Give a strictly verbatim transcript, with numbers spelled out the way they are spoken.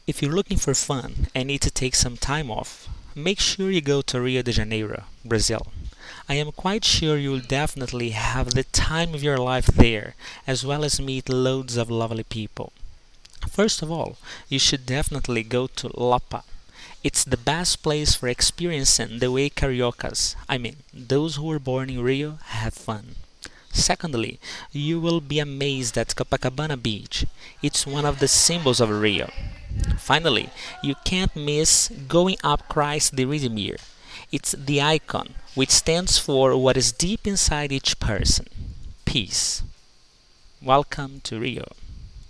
If you're looking for fun and need to take some time off, make sure you go to Rio de Janeiro, Brazil. I am quite sure you'll definitely have the time of your life there, as well as meet loads of lovely people. First of all, you should definitely go to Lapa. It's the best place for experiencing the way cariocas, I mean, those who were born in Rio, have fun. Secondly, you will be amazed at Copacabana Beach. It's one of the symbols of Rio. Finally, you can't miss going up Christ the Redeemer. It's the icon, which stands for what is deep inside each person: peace. Welcome to Rio.